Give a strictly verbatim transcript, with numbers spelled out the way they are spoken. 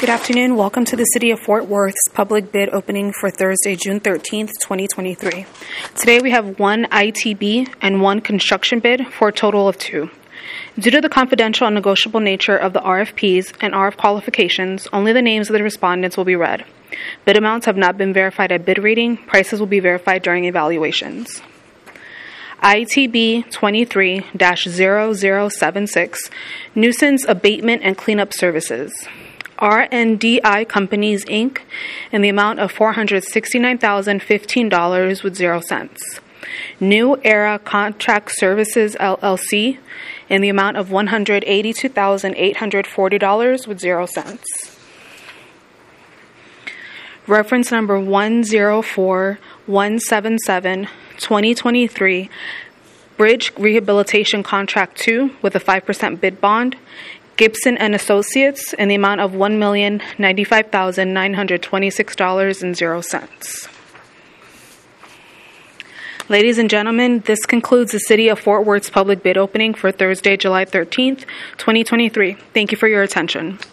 Good afternoon. Welcome to the City of Fort Worth's public bid opening for Thursday, June thirteenth, twenty twenty-three. Today we have one I T B and one construction bid for a total of two. Due to the confidential and negotiable nature of the R F Ps and R F qualifications, only the names of the respondents will be read. Bid amounts have not been verified at bid reading. Prices will be verified during evaluations. I T B twenty-three dash zero zero seven six, Nuisance Abatement and Cleanup Services. R and D I Companies, Incorporated, in the amount of four hundred sixty-nine thousand fifteen dollars with zero cents. New Era Contract Services, L L C, in the amount of one hundred eighty-two thousand eight hundred forty dollars with zero cents. Reference number one zero four one seven seven, twenty twenty-three, Bridge Rehabilitation Contract two with a five percent bid bond. Gibson and Associates in the amount of one million ninety-five thousand nine hundred twenty-six dollars and zero cents. Ladies and gentlemen, this concludes the City of Fort Worth's public bid opening for Thursday, July thirteenth, twenty twenty-three. Thank you for your attention.